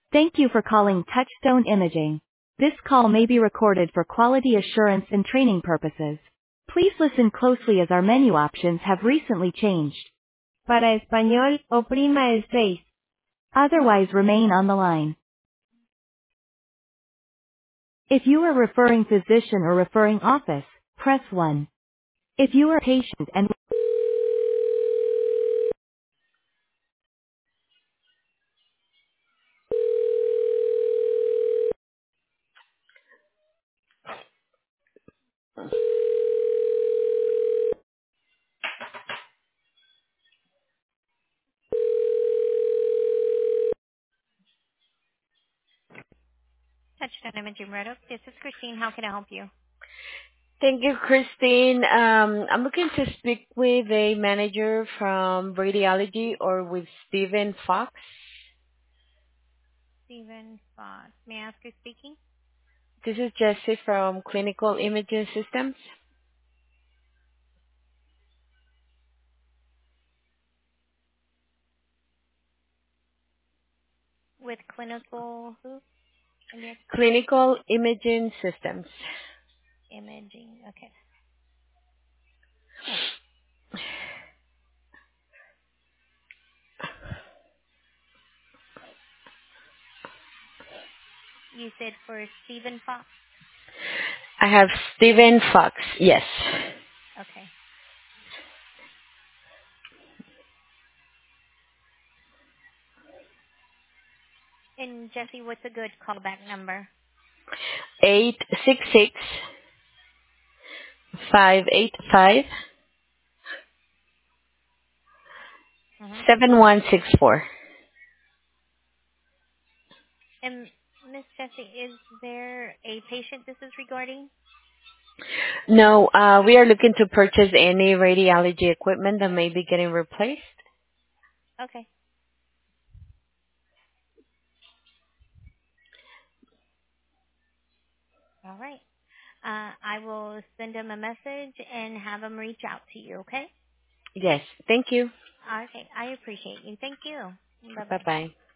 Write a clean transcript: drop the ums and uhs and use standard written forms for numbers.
Thank you for calling Touchstone Imaging. This call may be recorded for quality assurance and training purposes. Please listen closely as our menu options have recently changed. Para español, oprima el 6. Otherwise remain on the line. If you are referring physician or referring office, press 1. If you are patient and Touchstone Imaging Red Oak, this is Christine. How can I help you? Thank you, Christine. I'm looking to speak with a manager from radiology or with Stephen Fox. Stephen Fox. May I ask who's speaking? This is Jessie from Clinical Imaging Systems. With clinical who? And yes, Clinical Imaging Systems. imaging. Okay. You said for Stephen Fox? I have Stephen Fox. Yes. Okay. And Jesse, what's a good callback number? 866-585-7164. Mm-hmm. And Miss Jessie, is there a patient this is regarding? No, we are looking to purchase any radiology equipment that may be getting replaced. Okay. All right. I will send him a message and have him reach out to you, okay? Yes. Thank you. Okay. I appreciate you. Thank you. Bye-bye. Bye-bye.